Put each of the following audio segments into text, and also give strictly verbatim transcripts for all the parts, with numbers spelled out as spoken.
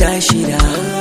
wata shida,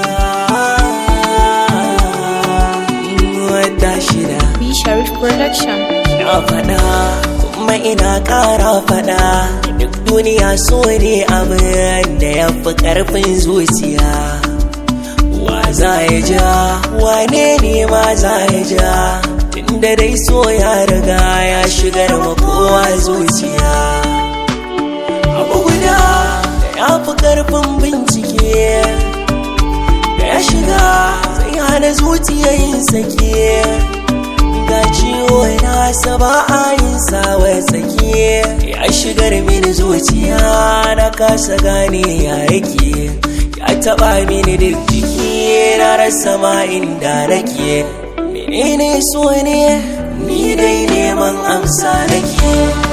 wata shida. B Sharif Production. Na faɗa kuma ina ƙara faɗa, duk duniya so ne abin da ya fi ƙarfin zuciya. Wa za ya ja, wane ne ma za ya ja, tunda dai so ya riga ya shigar ma kowa zuciya. Abu guda da ya fi ƙarfin bincike, da ya shiga zai hana zuciya yin sake. Ga ciwo nasa ba a yin sawa tsaki, ya shigar mini zuciya na kasa gane ya yake. Ya taɓa mini duk jiki na rasa ma inda nake. Menene so ne, ni dai neman amsa nake.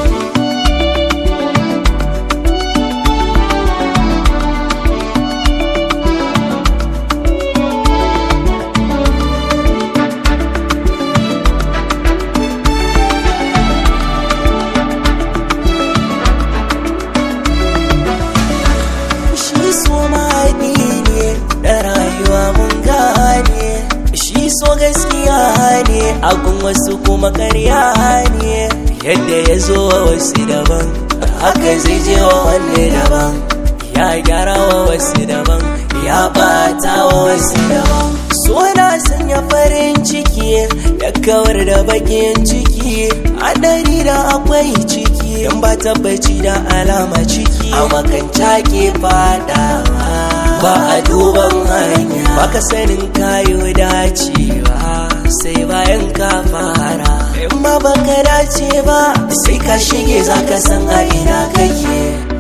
So gaskiya ne, agun wasu kuma karya ne. Yadda ya zo wa wasu daban, haka zai je wa wanne daban. Ya gyara wa wasu daban, ya bata wa wasu daban. So na sanya farin ciki, ya kawar da bakin ciki. Hadari da akwai ciki, in ba tabbaci da alama ciki. A makanta ke fadawa, ba a duban hanya, baka sanin kayo dacewa sai bayan ka fara. In ma baka dace ba sai ka shige zaka san a ina kake.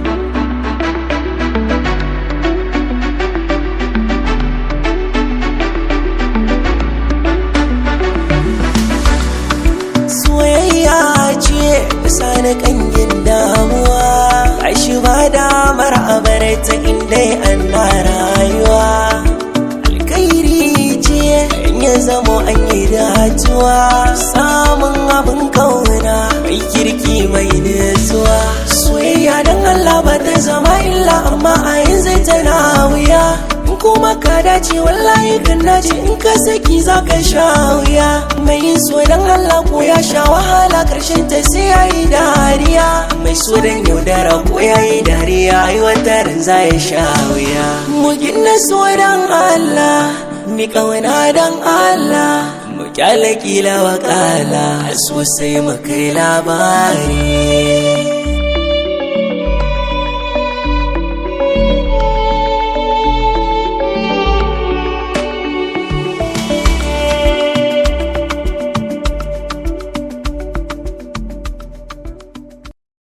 Soyayya ce bisa na kangin damuwa, aishi ba damar a bar ta inda an na rayuwa. Alkairi ce in ya zamo an yi datuwa, samun abin kauna mai kirki mai nutsuwa. Soyayya don Allah ba ta zama illa, amma a yanzu tana wuya. In kuma ka dace wallahi kan dace, in ka saki za ka sha wuya. Mai yin so don Allah ko ya sha wahala, karshen ta sai ya yi dariya. Mai so don yaudara ko ya yi dariya, ai wataran za ya sha wuya. Mu gina so don Allah, mi kauna don Allah, mu kyale kila wakala, sosai mu kai labari.